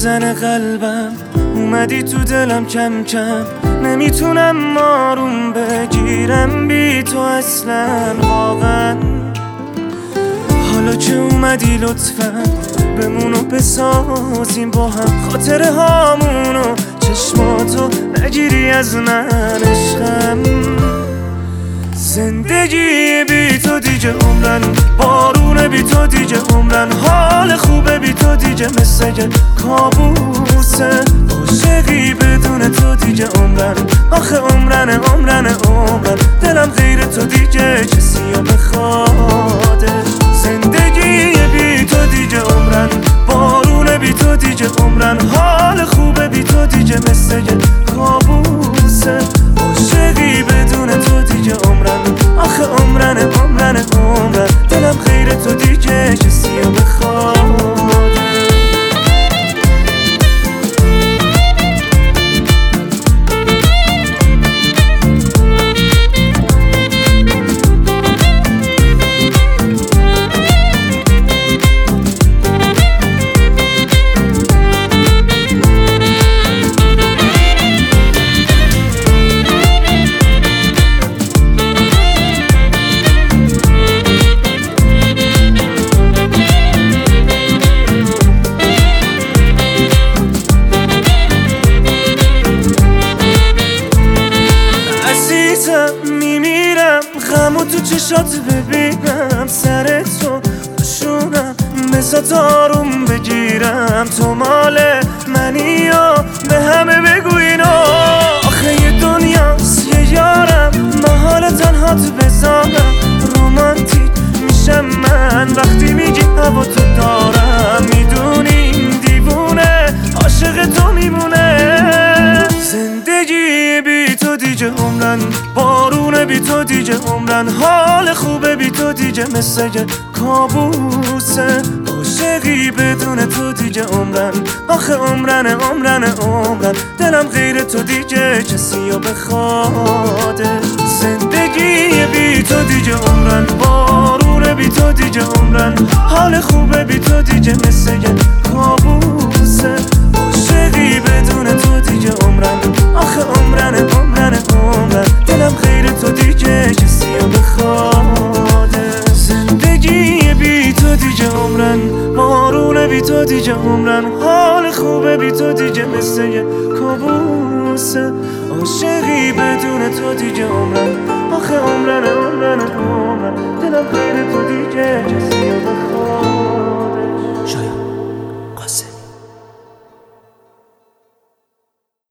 میزنه قلبم، اومدی تو دلم کم کم، نمیتونم آروم بگیرم بی تو اصلا واقعا. حالا که اومدی لطفا بمونو بسازیم با هم خاطره هامونو، چشماتو نگیری از من عشقم. زندگی بی تو دیگه عمرن، بارون بی تو دیگه عمرن، حال خوبه بی تو دیگه مثل کابوسه، عاشقی بدون تو دیگه عمرن، آخه عمرن عمرن عمرن، دلم غیر تو دیگه کسی رو بخواده. زندگی بی تو دیگه عمرن، بارون بی تو دیگه عمرن، حال خوبه بی تو دیگه مثل کابوسه، عاشقی بدون تو دیگه عمرن، آخه عمرن عمرن عمرن، دلم غیر تو دیگه کسی رو بخواد. میمیرم غمو تو چشات ببینم، سر تو بشونم مثل آروم بگیرم، تو مال منی و به همه بگو اینو، آخه یه دنیاست یه یارم، من حال تنهات بذارم، رومانتیک میشم من وقتی میگی هوا تو دارم، میدونی دیوونه عاشق تو میمونه. زندگی بی تو دیگه عمرن، بارون بی تو دیگه عمرن، حال خوبه بی تو دیگه مثل کابوسه، عاشقی بدون تو دیگه عمرن، آخه عمرن عمرن عمرن، دلم غیر تو دیگه کسی رو بخواده. زندگی بی تو دیگه عمرن، بارون بی تو دیگه عمرن، حال خوبه بی تو دیگه مثل کابوسه، عاشقی بدون تو دیگه عمرن، آخه عمرن عمرن عمرن، دلم غیر تو دیگه کسی رو بخواده. زندگی بی تو دیگه عمرن، بارون بی تو دیگه عمرن، حال خوبه بی تو دیگه مثل کابوسه، عاشقی بدون تو دیگه عمرن،